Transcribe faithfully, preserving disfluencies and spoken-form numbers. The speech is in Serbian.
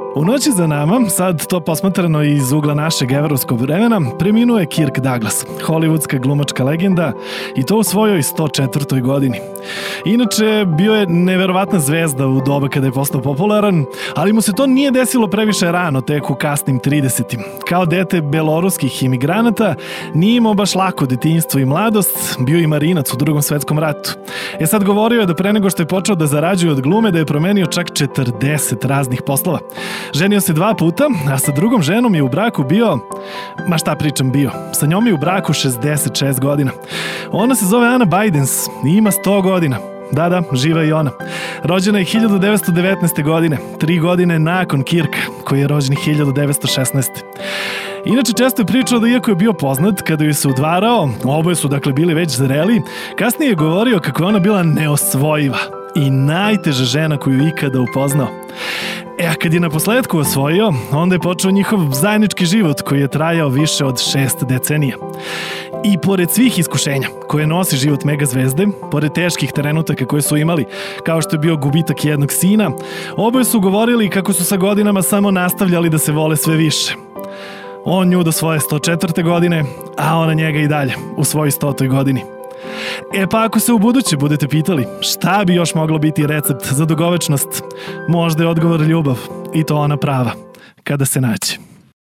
U noći za nama, sad to posmatrano iz ugla našeg evropskog vremena, preminuo je Kirk Douglas, hollywoodska glumačka legenda, i to u svojoj sto četvrtoj godini. Inače, bio je neverovatna zvezda u doba kada je postao popularan, ali mu se to nije desilo previše rano, tek u kasnim tridesetim. Kao dete beloruskih imigranata, nije imao baš lako detinjstvo i mladost, bio i marinac u Drugom svetskom ratu. E sad govorio je da pre nego što je počeo da zarađuje od glume, da je promenio čak četrdeset raznih poslova. Ženio se dva puta, a sa drugom ženom je u braku bio, ma šta pričam bio, sa njom je u braku šezdeset šest godina. Ona se zove Ana Bajdens i ima sto godina. Da, da, živa i ona. Rođena je hiljadu devetsto devetnaeste. godine, tri godine nakon Kirka, koji je rođen hiljadu devetsto šesnaeste. Inače, često je pričao da iako je bio poznat, kada ju se udvarao, oboje su dakle bili već zreli, kasnije je govorio kako je ona bila neosvojiva i najteža žena koju ikada upoznao. E, a kad je na posledku osvojio, onda je počeo njihov zajednički život koji je trajao više od šest decenija. I pored svih iskušenja koje nosi život megazvezde, pored teških trenutaka koje su imali, kao što je bio gubitak jednog sina, oboje su govorili kako su sa godinama samo nastavljali da se vole sve više. On nju do svoje sto četvrte. godine, a ona njega i dalje u svojoj stotoj godini. E pa ako se u buduće budete pitali šta bi još moglo biti recept za dugovečnost, možda je odgovor ljubav, i to ona prava, kada se nađe.